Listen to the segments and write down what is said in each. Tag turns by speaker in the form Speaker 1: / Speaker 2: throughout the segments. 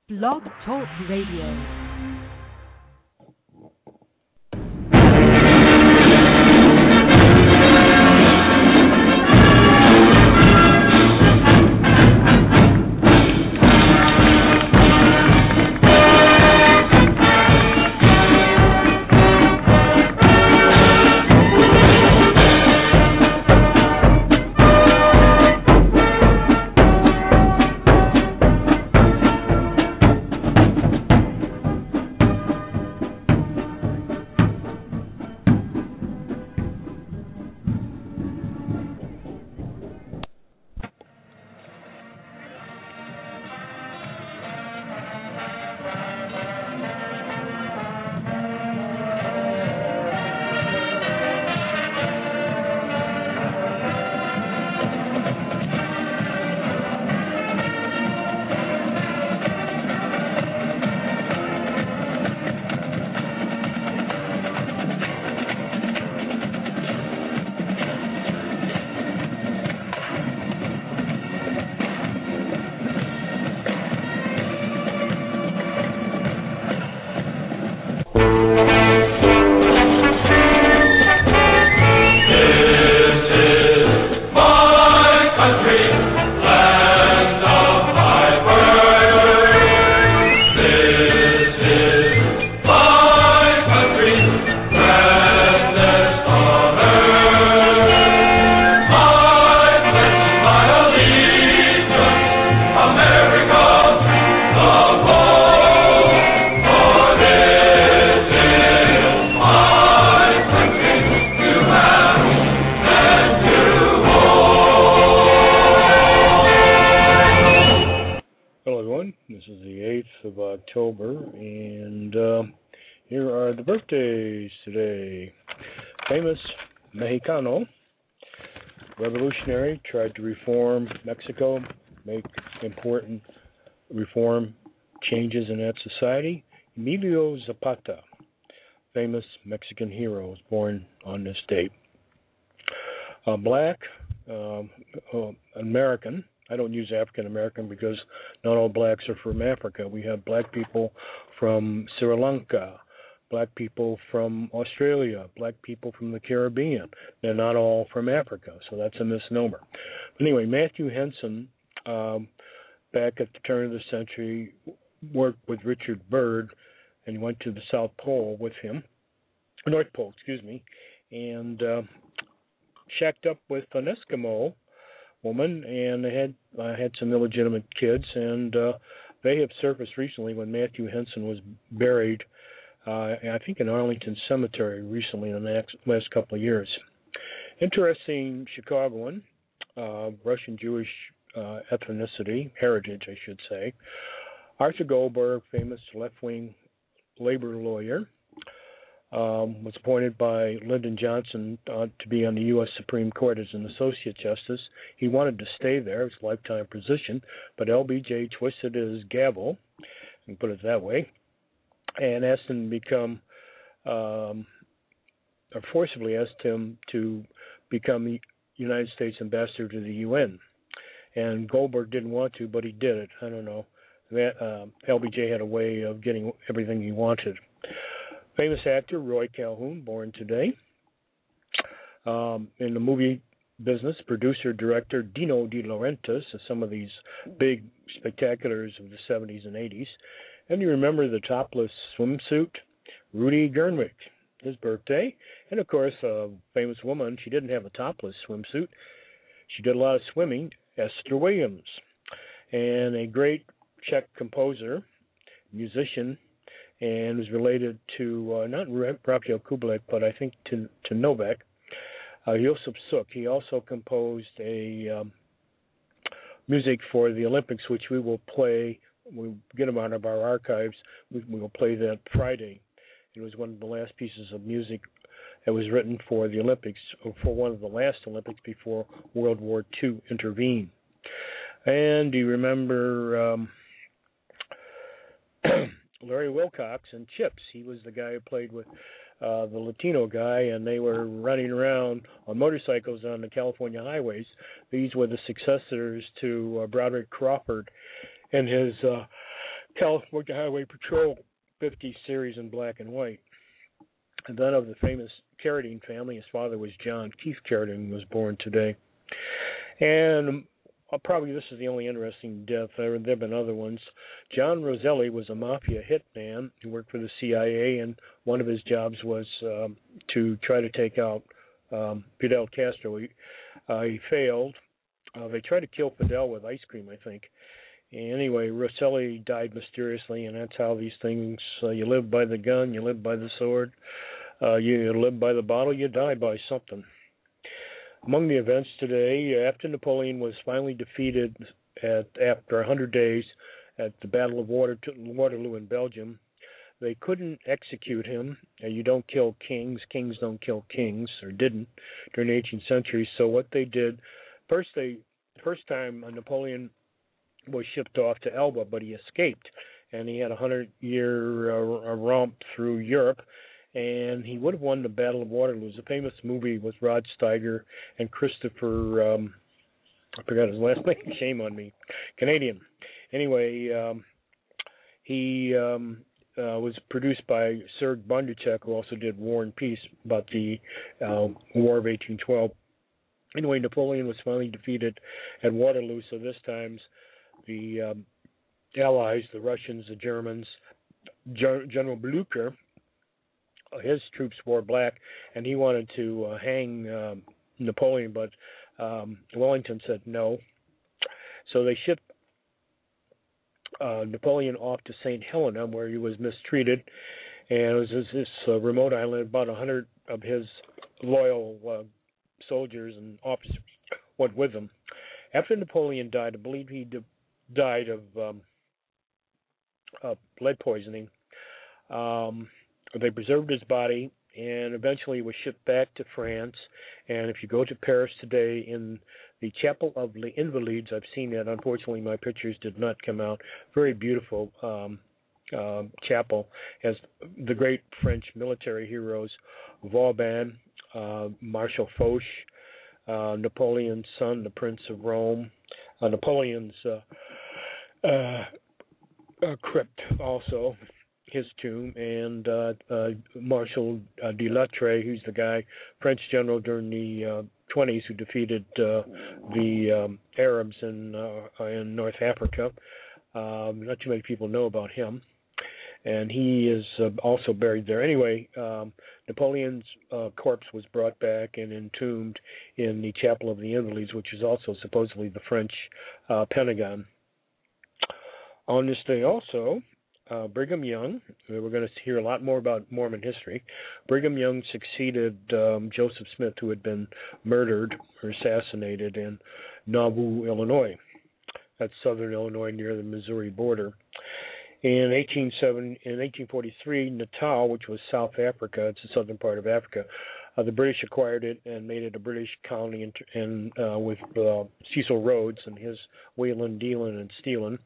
Speaker 1: Blog Talk Radio.
Speaker 2: October, and here are the birthdays today. Famous Mexicano, revolutionary, tried to reform Mexico, make important reform changes in that society. Emilio Zapata, famous Mexican hero, was born on this date. Black, American. I don't use African American because not all blacks are from Africa. We have black people from Sri Lanka, black people from Australia, black people from the Caribbean. They're not all from Africa, so that's a misnomer. But anyway, Matthew Henson, back at the turn of the century, worked with Richard Byrd, and he went to the North Pole, and shacked up with an Eskimo woman, and they had some illegitimate kids, and they have surfaced recently when Matthew Henson was buried, I think in Arlington Cemetery recently in the last couple of years. Interesting Chicagoan, Russian-Jewish ethnicity, heritage, I should say. Arthur Goldberg, famous left-wing labor lawyer, was appointed by Lyndon Johnson to be on the U.S. Supreme Court as an associate justice. He wanted to stay there. It was a lifetime position, but LBJ twisted his gavel, and put it that way, and asked him to become, or forcibly asked him to become the United States ambassador to the UN. And Goldberg didn't want to, but he did it. I don't know. LBJ had a way of getting everything he wanted. Famous actor Roy Calhoun, born today. In the movie business, producer, director Dino De Laurentiis of some of these big spectaculars of the 70s and 80s. And you remember the topless swimsuit, Rudy Gernwig, his birthday. And, of course, a famous woman, she didn't have a topless swimsuit. She did a lot of swimming, Esther Williams. And a great Czech composer, musician, and was related to, not Raphael Kubelik, but I think to Novak, Josip Suk. He also composed a music for the Olympics, which we will play. We'll get them out of our archives. We will play that Friday. It was one of the last pieces of music that was written for the Olympics, or for one of the last Olympics before World War II intervened. And do you remember Larry Wilcox and Chips? He was the guy who played with the Latino guy, and they were running around on motorcycles on the California highways. These were the successors to Broderick Crawford and his California Highway Patrol 50 series in black and white. And then of the famous Carradine family, his father was John Keith Carradine, was born today. And probably this is the only interesting death. There have been other ones. John Roselli was a mafia hitman who worked for the CIA, and one of his jobs was to try to take out Fidel Castro. He failed. They tried to kill Fidel with ice cream, I think. Anyway, Roselli died mysteriously, and that's how these things, you live by the gun, you live by the sword, you live by the bottle, you die by something. Among the events today, after Napoleon was finally defeated after 100 days at the Battle of Waterloo in Belgium, they couldn't execute him. You don't kill kings. Kings don't kill kings, or didn't, during the 18th century. So what they did, first time Napoleon was shipped off to Elba, but he escaped, and he had a 100-year romp through Europe, and he would have won the Battle of Waterloo. It was a famous movie with Rod Steiger and Christopher, I forgot his last name, shame on me, Canadian. Anyway, he was produced by Serge Bondarchuk, who also did War and Peace, about the War of 1812. Anyway, Napoleon was finally defeated at Waterloo, so this time the Allies, the Russians, the Germans, General Blücher, his troops wore black, and he wanted to hang Napoleon, but Wellington said no. So they shipped Napoleon off to St. Helena, where he was mistreated, and it was this remote island. About 100 of his loyal soldiers and officers went with him. After Napoleon died, I believe he died of lead poisoning. They preserved his body, and eventually was shipped back to France. And if you go to Paris today, in the Chapel of Les Invalides, I've seen that. Unfortunately, my pictures did not come out. Very beautiful chapel. Has the great French military heroes, Vauban, Marshal Foch, Napoleon's son, the Prince of Rome, Napoleon's crypt also, his tomb, and Marshal de Lattre, who's the guy, French general during the 20s who defeated the Arabs in North Africa. Not too many people know about him. And he is also buried there. Anyway, Napoleon's corpse was brought back and entombed in the Chapel of the Invalides, which is also supposedly the French Pentagon. On this day also, Brigham Young, we're going to hear a lot more about Mormon history. Brigham Young succeeded Joseph Smith, who had been murdered or assassinated in Nauvoo, Illinois. That's southern Illinois near the Missouri border. In 1843, Natal, which was South Africa, it's the southern part of Africa, the British acquired it and made it a British colony with Cecil Rhodes and his wheelin', dealin', and stealin'.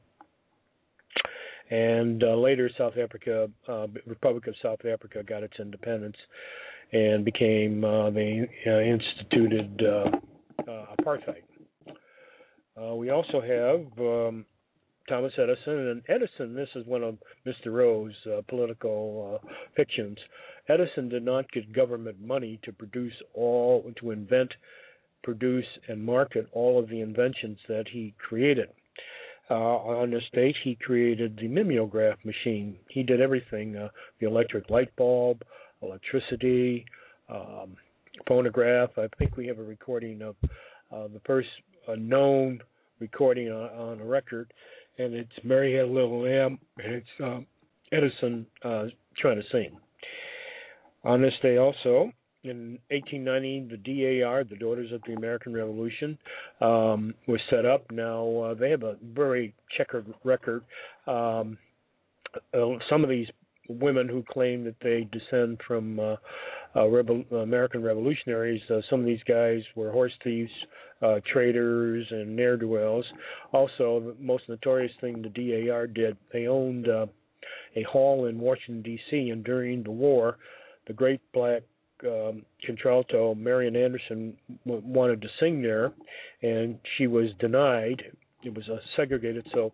Speaker 2: And later, South Africa, Republic of South Africa, got its independence and became they instituted apartheid. We also have Thomas Edison, and Edison, this is one of Mr. Rowe's political fictions. Edison did not get government money to invent, produce, and market all of the inventions that he created. On this date, he created the mimeograph machine. He did everything, the electric light bulb, electricity, phonograph. I think we have a recording of the first known recording on a record, and it's Mary Had a Little Lamb, and it's Edison trying to sing. On this day also, in 1890, the DAR, the Daughters of the American Revolution, was set up. Now, they have a very checkered record. Some of these women who claim that they descend from American revolutionaries, some of these guys were horse thieves, traitors, and ne'er-do-wells. Also, the most notorious thing the DAR did, they owned a hall in Washington, D.C., and during the war, the great black contralto Marian Anderson wanted to sing there, and she was denied. It was segregated, so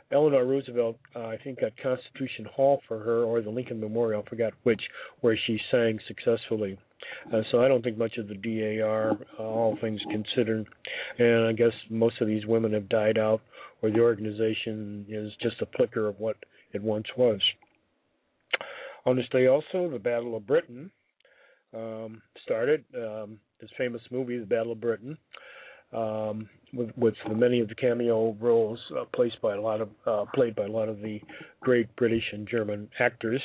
Speaker 2: Eleanor Roosevelt, I think, got Constitution Hall for her, or the Lincoln Memorial, I forgot which, where she sang successfully. So I don't think much of the DAR, all things considered. And I guess most of these women have died out, or the organization is just a flicker of what it once was. On this day also, the Battle of Britain started. This famous movie, The Battle of Britain, with many of the cameo roles played by a lot of the great British and German actors.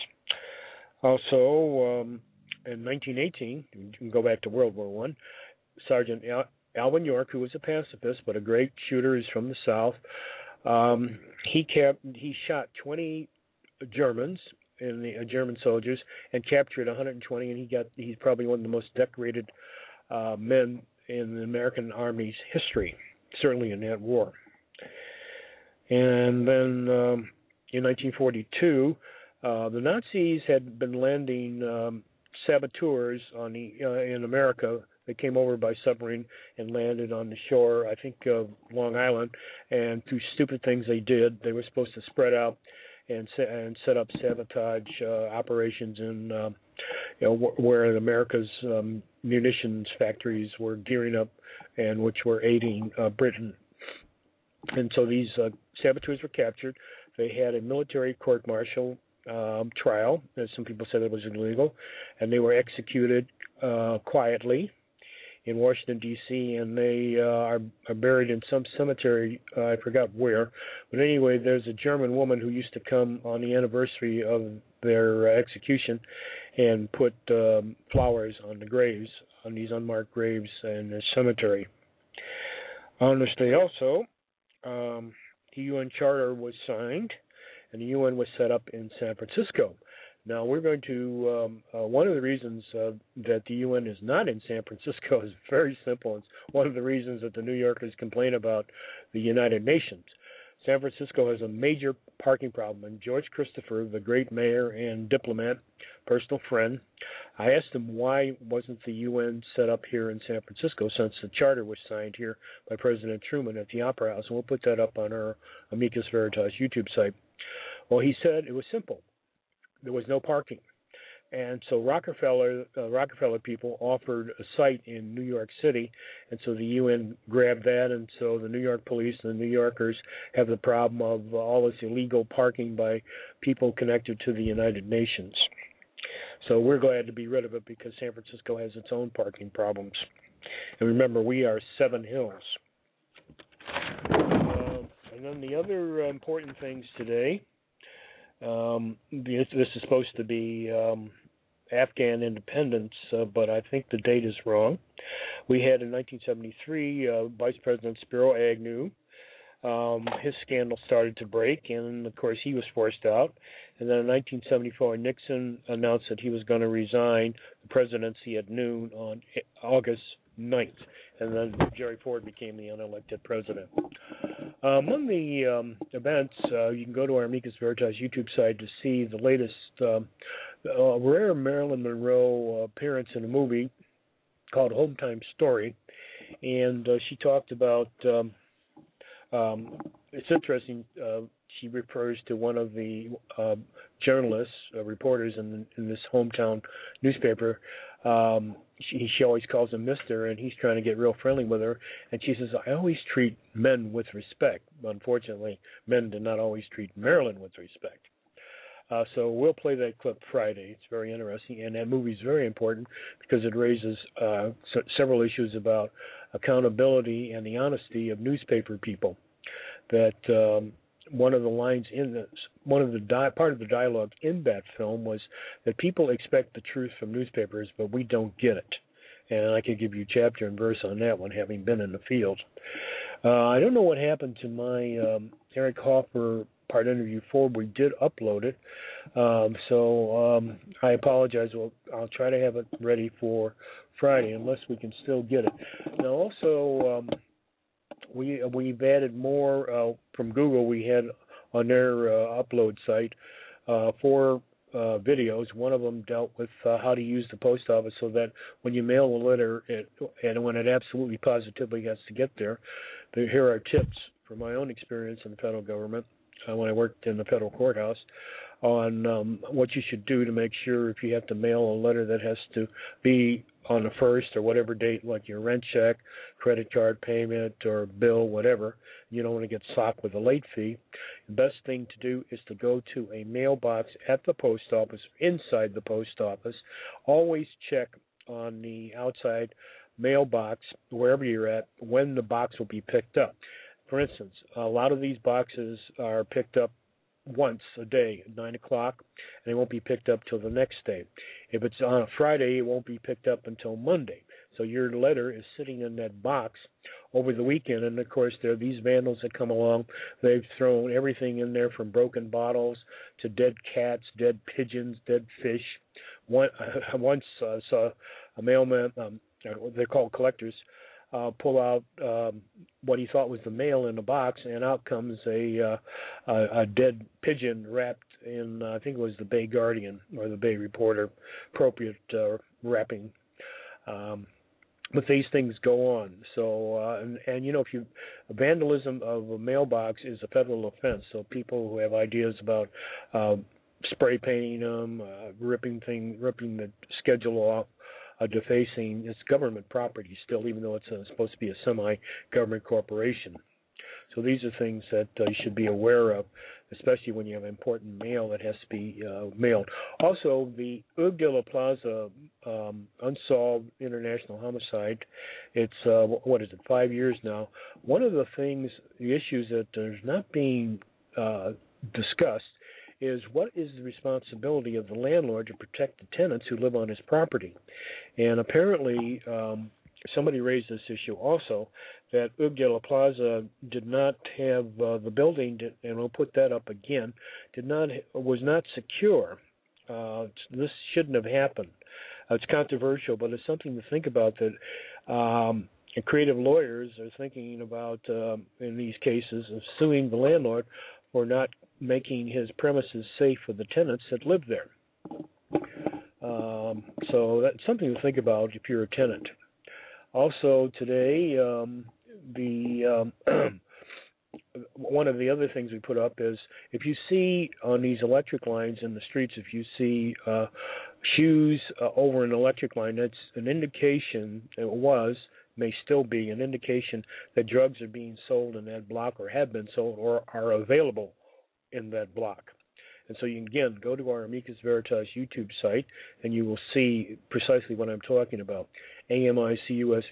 Speaker 2: Also, in 1918, you can go back to World War One. Sergeant Alvin York, who was a pacifist but a great shooter, is from the South. He shot 20 Germans German soldiers and captured 120, and he's probably one of the most decorated men in the American Army's history, certainly in that war. And then in 1942, the Nazis had been landing saboteurs in America. They came over by submarine and landed on the shore, I think, of Long Island. And through stupid things they did, they were supposed to spread out and set up sabotage operations in where America's munitions factories were gearing up, and which were aiding Britain. And so these saboteurs were captured. They had a military court-martial trial. As some people said it was illegal, and they were executed quietly in Washington, D.C., and they are buried in some cemetery, I forgot where. But anyway, there's a German woman who used to come on the anniversary of their execution and put flowers on the graves, on these unmarked graves in the cemetery. On this day also, the UN Charter was signed, and the UN was set up in San Francisco. Now, we're going to, one of the reasons that the UN is not in San Francisco is very simple. It's one of the reasons that the New Yorkers complain about the United Nations. San Francisco has a major parking problem, and George Christopher, the great mayor and diplomat, personal friend, I asked him why wasn't the UN set up here in San Francisco, since the charter was signed here by President Truman at the Opera House, and we'll put that up on our Amicus Veritas YouTube site. Well, he said it was simple. There was no parking. And so Rockefeller people offered a site in New York City, and so the UN grabbed that, and so the New York police and the New Yorkers have the problem of all this illegal parking by people connected to the United Nations. So we're glad to be rid of it because San Francisco has its own parking problems. And remember, we are Seven Hills. And then the other important things today, this is supposed to be Afghan independence, but I think the date is wrong. We had in 1973 Vice President Spiro Agnew. His scandal started to break, and of course he was forced out. And then in 1974, Nixon announced that he was going to resign the presidency at noon on August 9th, and then Jerry Ford became the unelected president. Among the events, you can go to our Amicus Veritas YouTube site to see the latest rare Marilyn Monroe appearance in a movie called Home Time Story, and she talked about, it's interesting, she refers to one of the journalists, reporters in this hometown newspaper. She always calls him Mr., and he's trying to get real friendly with her. And she says, I always treat men with respect. Unfortunately, men do not always treat Marilyn with respect. So we'll play that clip Friday. It's very interesting, and that movie is very important because it raises several issues about accountability and the honesty of newspaper people. That one of the lines in this, part of the dialogue in that film was that people expect the truth from newspapers, but we don't get it. And I could give you chapter and verse on that one, having been in the field. I don't know what happened to my Eric Hoffer part interview 4. We did upload it, so I apologize. I'll try to have it ready for Friday, unless we can still get it. Now, also, we've added more from Google. We had on their upload site 4 videos. One of them dealt with how to use the post office so that when you mail a letter, and when it absolutely positively has to get there, here are tips from my own experience in the federal government. when I worked in the federal courthouse on what you should do to make sure if you have to mail a letter that has to be on the first or whatever date, like your rent check, credit card payment, or bill, whatever. You don't want to get socked with a late fee. The best thing to do is to go to a mailbox at the post office, inside the post office. Always check on the outside mailbox, wherever you're at, when the box will be picked up. For instance, a lot of these boxes are picked up once a day at 9 o'clock, and it won't be picked up till the next day. If it's on a Friday, it won't be picked up until Monday. So your letter is sitting in that box over the weekend, and of course there are these vandals that come along. They've thrown everything in there from broken bottles to dead cats, dead pigeons, dead fish. Once saw a mailman, they're called collectors, pull out what he thought was the mail in the box, and out comes a dead pigeon wrapped in, I think it was the Bay Guardian or the Bay Reporter, appropriate wrapping. But these things go on. So, and you know, vandalism of a mailbox is a federal offense. So people who have ideas about spray painting them, ripping the schedule off, defacing, it's government property still, even though it's supposed to be a semi-government corporation. So these are things that you should be aware of, especially when you have important mail that has to be mailed. Also, the Hugues de la Plaza unsolved international homicide, it's, 5 years now. One of the issues that is not being discussed is what is the responsibility of the landlord to protect the tenants who live on his property. And apparently, somebody raised this issue also, that Hugues de la Plaza did not have the building, and we'll put that up again, was not secure. This shouldn't have happened. It's controversial, but it's something to think about, that creative lawyers are thinking about, in these cases, of suing the landlord for not making his premises safe for the tenants that live there. So that's something to think about if you're a tenant. Also today, one of the other things we put up is if you see on these electric lines in the streets, if you see shoes over an electric line, that's an indication, may still be an indication that drugs are being sold in that block, or have been sold, or are available in that block. And so you can, again, go to our Amicus Veritas YouTube site, and you will see precisely what I'm talking about. AMICUSVERITAS.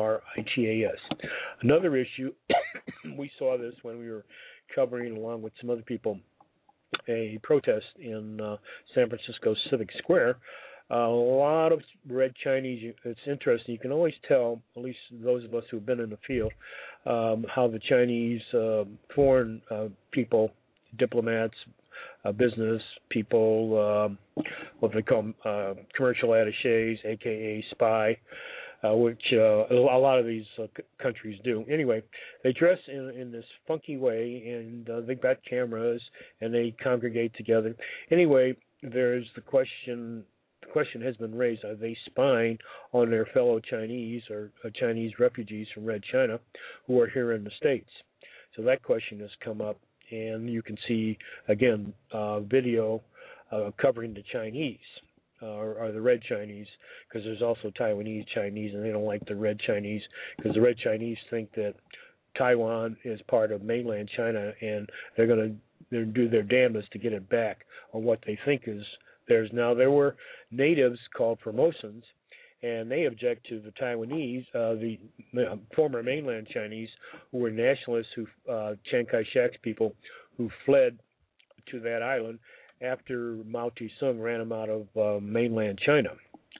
Speaker 2: Another issue, we saw this when we were covering, along with some other people, a protest in San Francisco Civic Square. A lot of red Chinese. It's interesting. You can always tell, at least those of us who've been in the field, how the Chinese foreign people, diplomats, business people, what they call commercial attachés, aka spy, which a lot of these countries do. Anyway, they dress in this funky way, and they've got cameras, and they congregate together. Anyway, there's the question. The question has been raised: are they spying on their fellow Chinese or Chinese refugees from Red China who are here in the States? So that question has come up. And you can see, again, video covering the Chinese, or the red Chinese, because there's also Taiwanese Chinese, and they don't like the red Chinese, because the red Chinese think that Taiwan is part of mainland China, and they're going to do their damnedest to get it back on what they think is theirs. Now, there were natives called Formosans, and they object to the Taiwanese, the former mainland Chinese, who were nationalists, Chiang Kai-shek's people, who fled to that island after Mao Tse-tung ran them out of mainland China.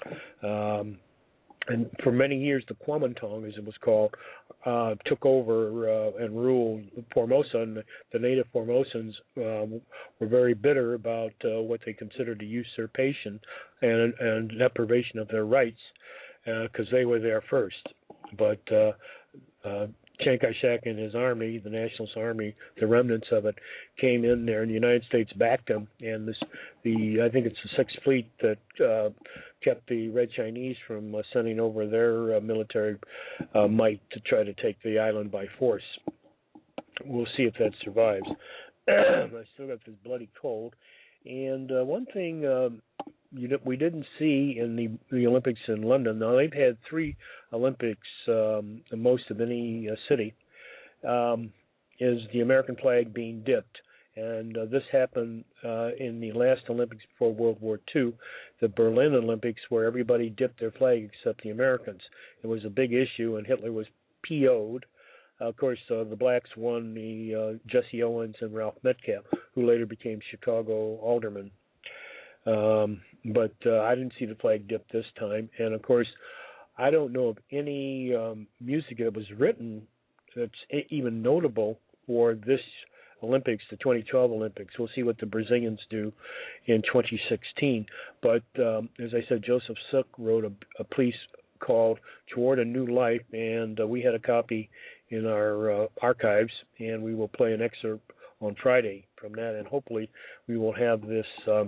Speaker 2: And for many years, the Kuomintang, as it was called, took over and ruled Formosa, and the native Formosans were very bitter about what they considered a usurpation and deprivation of their rights, because they were there first. But Chiang Kai-shek and his army, the Nationalist Army, the remnants of it, came in there, and the United States backed them. And I think it's the Sixth Fleet that kept the Red Chinese from sending over their military might to try to take the island by force. We'll see if that survives. I still got this bloody cold. And one thing we didn't see in the Olympics in London. Now they've had 3 Olympics, the most of any city, is the American flag being dipped. And this happened in the last Olympics before World War II, the Berlin Olympics, where everybody dipped their flag except the Americans. It was a big issue, and Hitler was PO'd. Of course, the blacks won, the Jesse Owens and Ralph Metcalf, who later became Chicago aldermen. But I didn't see the flag dipped this time. And, of course, I don't know of any music that was written that's even notable for this Olympics, the 2012 Olympics. We'll see what the Brazilians do in 2016. But as I said, Joseph Suk wrote a piece called Toward a New Life, and we had a copy in our archives, and we will play an excerpt on Friday from that, and hopefully we will have this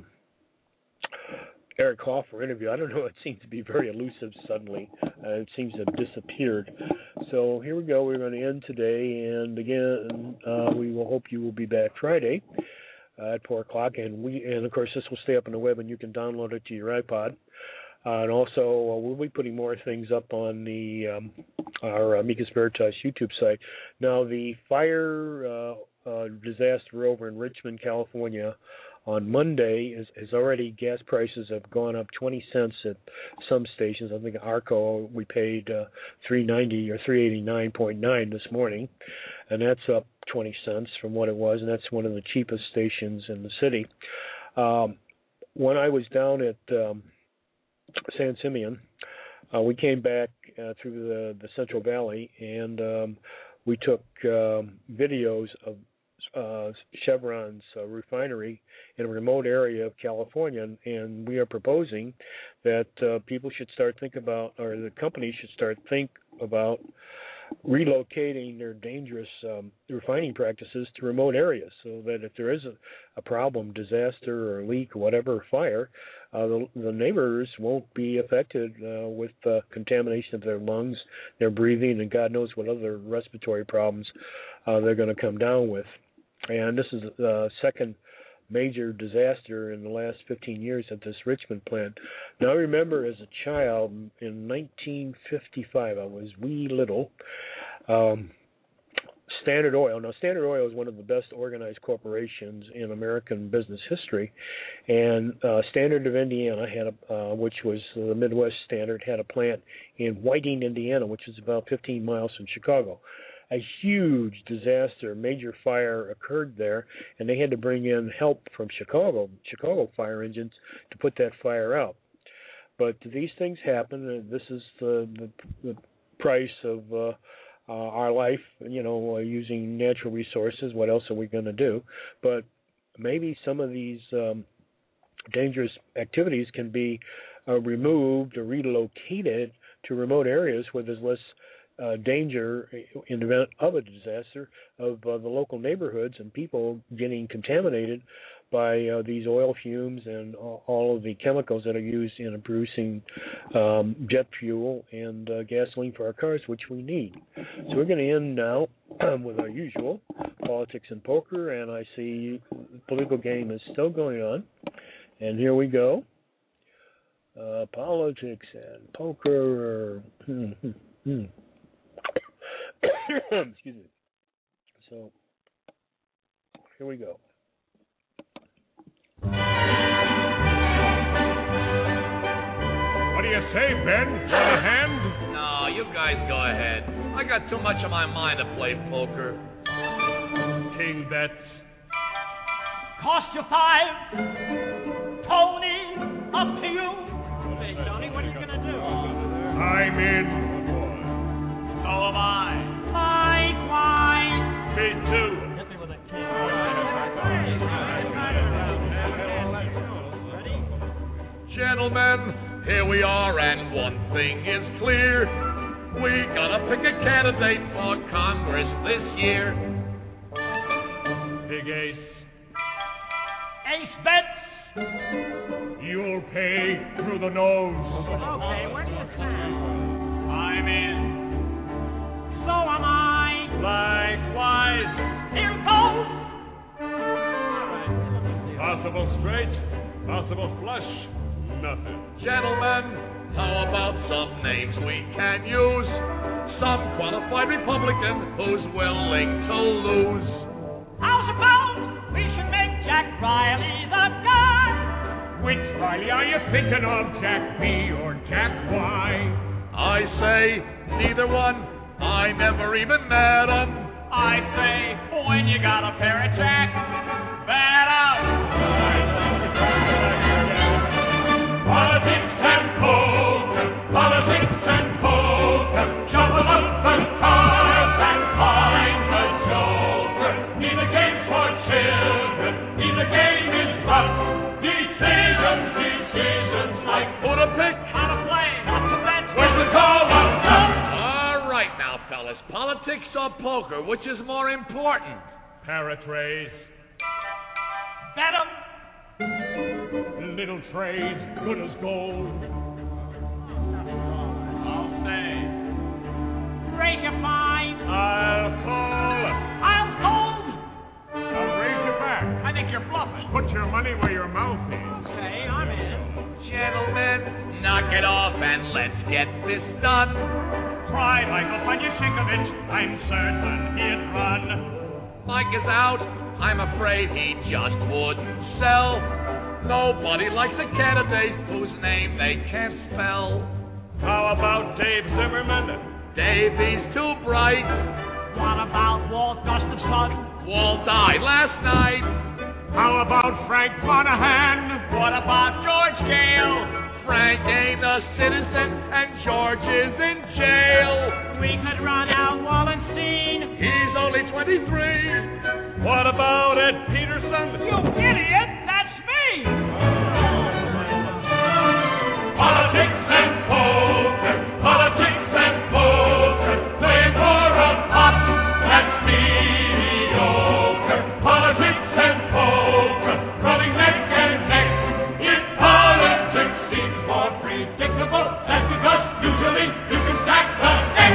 Speaker 2: Eric Hoffer interview. I don't know, it seems to be very elusive suddenly. It seems to have disappeared. So here we go. We're going to end today, and again, we will hope you will be back Friday at 4 o'clock, and of course this will stay up on the web, and you can download it to your iPod. And also, we'll be putting more things up on our Amicus Veritas YouTube site. Now, the fire disaster over in Richmond, California, on Monday is already, gas prices have gone up 20 cents at some stations. I think Arco, we paid $3.90 or $3.89.9 this morning, and that's up 20 cents from what it was, and that's one of the cheapest stations in the city. When I was down at San Simeon, we came back through the Central Valley, and we took videos of Chevron's refinery in a remote area of California, and we are proposing that people should start the companies should start think about relocating their dangerous refining practices to remote areas, so that if there is a problem, disaster or leak or whatever, fire, the neighbors won't be affected with contamination of their lungs, their breathing, and God knows what other respiratory problems they're going to come down with. And this is the second major disaster in the last 15 years at this Richmond plant. Now, I remember as a child in 1955, I was wee little, Standard Oil. Now, Standard Oil is one of the best organized corporations in American business history, and Standard of Indiana which was the Midwest Standard, had a plant in Whiting, Indiana, which is about 15 miles from Chicago. A huge disaster, major fire occurred there, and they had to bring in help from Chicago fire engines to put that fire out. But these things happen, and this is the price of our life, using natural resources. What else are we going to do? But maybe some of these dangerous activities can be removed or relocated to remote areas where there's less danger in the event of a disaster of the local neighborhoods and people getting contaminated by these oil fumes and all of the chemicals that are used in producing jet fuel and gasoline for our cars, which we need. So we're going to end now with our usual politics and poker, and I see the political game is still going on. And here we go. Politics and poker. Excuse me. So, here we go.
Speaker 3: What do you say, Ben? Want a hand?
Speaker 4: No, you guys go ahead. I got too much on my mind to play poker.
Speaker 3: King bets.
Speaker 5: Cost you 5. Tony, up to you. Hey, Tony, what are you going to do?
Speaker 3: I'm in.
Speaker 5: So am I. Likewise.
Speaker 3: Me too.
Speaker 5: Hit me with a king. Ready?
Speaker 4: Gentlemen, here we are, and one thing is clear. We gotta pick a candidate for Congress this year.
Speaker 3: Big ace.
Speaker 5: Ace bets.
Speaker 3: You'll pay through the nose.
Speaker 5: Okay, where do you stand? I'm in. So am I.
Speaker 3: Likewise.
Speaker 5: Here goes.
Speaker 3: Possible straight, possible flush, nothing.
Speaker 4: Gentlemen, how about some names we can use? Some qualified Republican who's willing to lose.
Speaker 5: How's about we should make Jack Riley the guy?
Speaker 3: Which Riley are you thinking of, Jack B or Jack Y?
Speaker 4: I say neither one. I never even met 'em.
Speaker 5: I say when you got a pair of Jack, bat out.
Speaker 3: Politics and poker, politics and poker, shuffle up the cards and find the joker. Neither game's for children, neither game is rough. Decisions like
Speaker 4: Who to pick?
Speaker 5: How to play, how to bet.
Speaker 3: where's the call up top?
Speaker 4: All right now, fellas. Politics or poker, which is more important?
Speaker 3: Paratrays,
Speaker 5: Bet 'em.
Speaker 3: little trades, good as gold.
Speaker 5: I'll say. Raise your fine.
Speaker 3: I'll call.
Speaker 5: I'll hold.
Speaker 3: I'll raise you back.
Speaker 5: I think you're bluffing.
Speaker 3: Put your money where your mouth is.
Speaker 5: Okay, I'm in.
Speaker 4: Gentlemen, knock it off and let's get this done.
Speaker 5: Try Michael Panyasinkovich. I'm certain he'd run.
Speaker 4: Mike is out. I'm afraid he just wouldn't sell. Nobody likes a candidate whose name they can't spell.
Speaker 3: How about Dave Zimmerman?
Speaker 4: Davy's too bright.
Speaker 5: What about Walt Gustafson?
Speaker 4: Walt died last night.
Speaker 3: How about Frank Monahan?
Speaker 5: What about George Gale?
Speaker 4: Frank ain't a citizen and George is in jail.
Speaker 5: We could run out Wallenstein.
Speaker 4: He's only 23.
Speaker 3: What about Ed Peterson?
Speaker 5: You idiot! That's me!
Speaker 3: Politics and poker, politics and poker, playing for a pot that's mediocre. Politics and poker, running neck and neck. If politics seems more predictable, that's because usually you can stack the deck.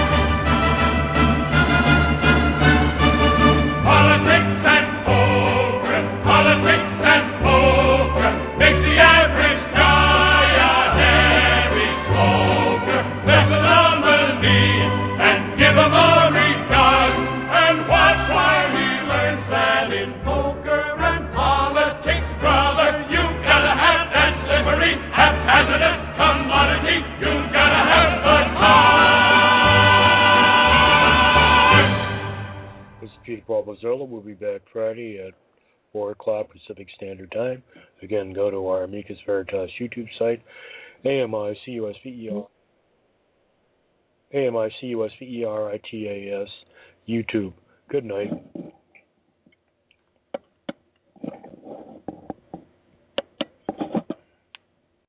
Speaker 3: Politics and poker, politics and poker, makes the average guy a heavy smoker. There's a nominee and give him a regard, and watch while he learns that in poker and politics, brother, you gotta have that slippery, haphazardous commodity. You gotta have the card.
Speaker 2: This is Peter Paul Bozzolo. We'll be back Friday at 4 o'clock Pacific Standard Time. Again, go to our Amicus Veritas YouTube site, AMICUSVERITAS YouTube. Good night.